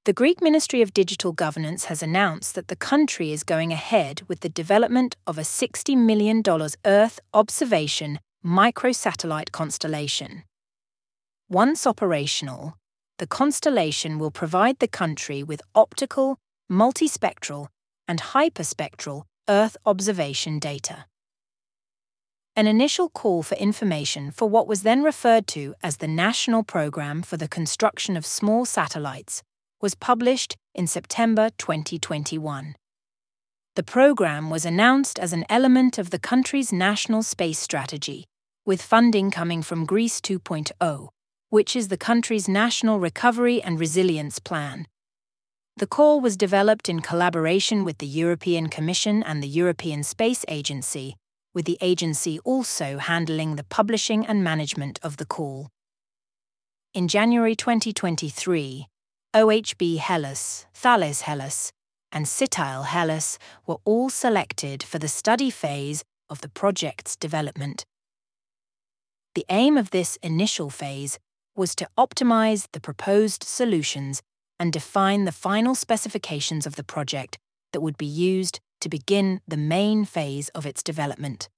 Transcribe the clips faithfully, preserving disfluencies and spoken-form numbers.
The Greek Ministry of Digital Governance has announced that the country is going ahead with the development of a sixty million dollars Earth observation microsatellite constellation. Once operational, the constellation will provide the country with optical, multispectral, and hyperspectral Earth observation data. An initial call for information for what was then referred to as the National Programme for the Construction of Small Satellites was published in September twenty twenty-one. The programme was announced as an element of the country's national space strategy, with funding coming from Greece two point oh, which is the country's national recovery and resilience plan. The call was developed in collaboration with the European Commission and the European Space Agency, with the agency also handling the publishing and management of the call. In January twenty twenty-three, O H B Hellas, Thales Hellas, and Cityle Hellas were all selected for the study phase of the project's development. The aim of this initial phase was to optimize the proposed solutions and define the final specifications of the project that would be used to begin the main phase of its development.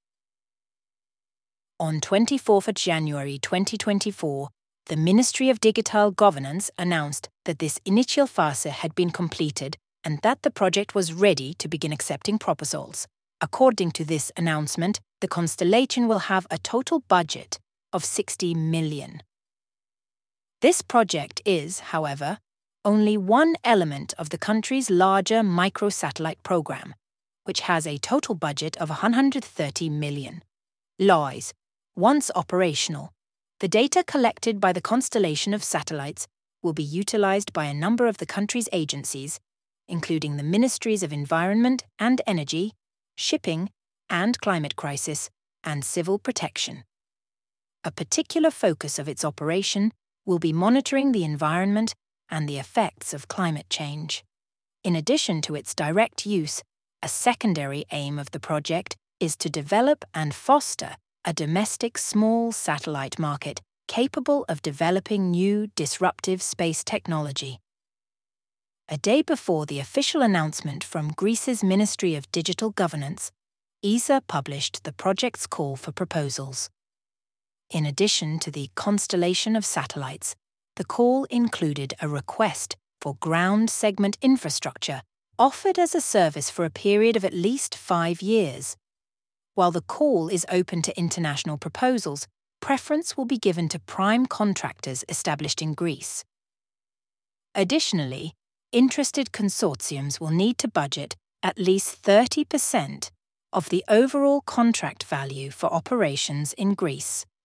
On twenty-fourth of January twenty twenty-four, the Ministry of Digital Governance announced that this initial phase had been completed and that the project was ready to begin accepting proposals. According to this announcement, the constellation will have a total budget of sixty million dollars. This project is, however, only one element of the country's larger microsatellite program, which has a total budget of one hundred thirty million dollars. L O I S, once operational, the data collected by the constellation of satellites will be utilized by a number of the country's agencies, including the Ministries of Environment and Energy, Shipping and Climate Crisis, and Civil Protection. A particular focus of its operation will be monitoring the environment and the effects of climate change. In addition to its direct use, a secondary aim of the project is to develop and foster a domestic small satellite market capable of developing new disruptive space technology. A day before the official announcement from Greece's Ministry of Digital Governance, E S A published the project's call for proposals. In addition to the constellation of satellites, the call included a request for ground segment infrastructure offered as a service for a period of at least five years. While the call is open to international proposals, preference will be given to prime contractors established in Greece. Additionally, interested consortiums will need to budget at least thirty percent of the overall contract value for operations in Greece.